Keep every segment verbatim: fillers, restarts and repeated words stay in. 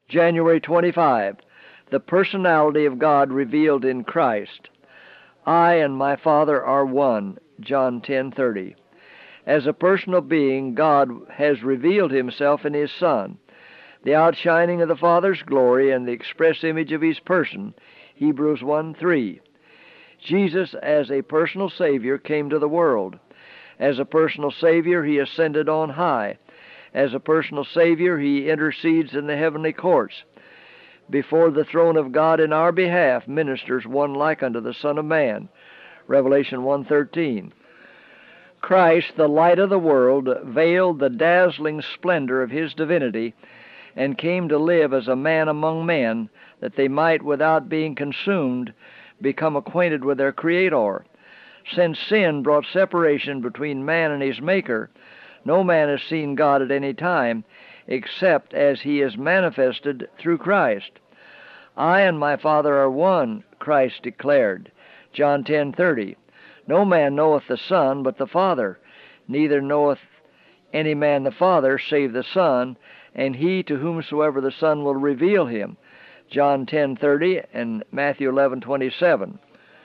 January twenty-fifth, the personality of God revealed in Christ. I and my Father are one, John ten thirty. As a personal being, God has revealed himself in his Son, the outshining of the Father's glory and the express image of his person, Hebrews one three. Jesus, as a personal Savior, came to the world. As a personal Savior, he ascended on high. As a personal Savior, he intercedes in the heavenly courts. Before the throne of God in our behalf ministers one like unto the Son of Man, Revelation one thirteen. Christ, the light of the world, veiled the dazzling splendor of his divinity and came to live as a man among men, that they might, without being consumed, become acquainted with their Creator. Since sin brought separation between man and his Maker, no man has seen God at any time, except as he is manifested through Christ. I and my Father are one, Christ declared, John ten thirty. No man knoweth the Son but the Father, neither knoweth any man the Father save the Son, and he to whomsoever the Son will reveal him, John ten thirty and Matthew eleven twenty-seven.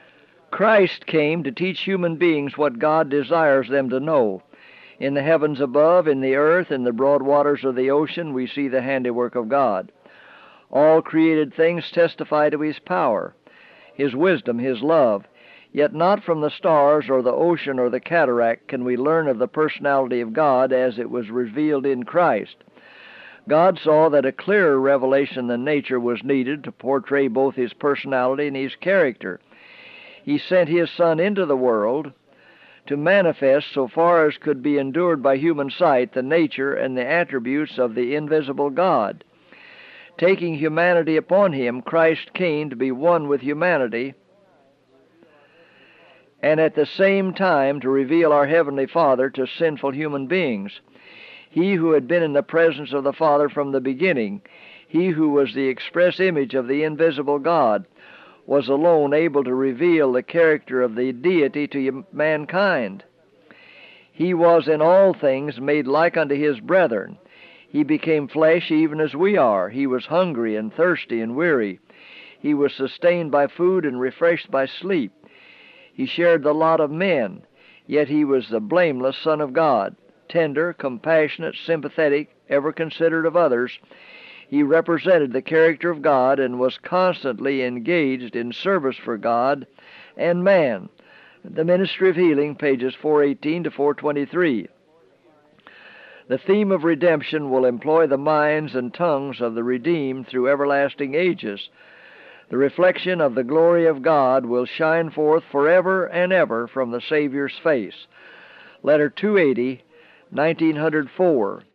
Christ came to teach human beings what God desires them to know. In the heavens above, in the earth, in the broad waters of the ocean, we see the handiwork of God. All created things testify to his power, his wisdom, his love. Yet not from the stars or the ocean or the cataract can we learn of the personality of God as it was revealed in Christ. God saw that a clearer revelation than nature was needed to portray both his personality and his character. He sent his Son into the world to manifest, so far as could be endured by human sight, the nature and the attributes of the invisible God. Taking humanity upon him, Christ came to be one with humanity, and at the same time to reveal our Heavenly Father to sinful human beings. He who had been in the presence of the Father from the beginning, he who was the express image of the invisible God, was alone able to reveal the character of the deity to mankind. He was in all things made like unto his brethren. He became flesh even as we are. He was hungry and thirsty and weary. He was sustained by food and refreshed by sleep. He shared the lot of men, yet he was the blameless Son of God, tender, compassionate, sympathetic, ever considerate of others. He represented the character of God and was constantly engaged in service for God and man. The Ministry of Healing, pages four eighteen to four twenty-three. The theme of redemption will employ the minds and tongues of the redeemed through everlasting ages. The reflection of the glory of God will shine forth forever and ever from the Savior's face. Letter two eighty, nineteen oh four.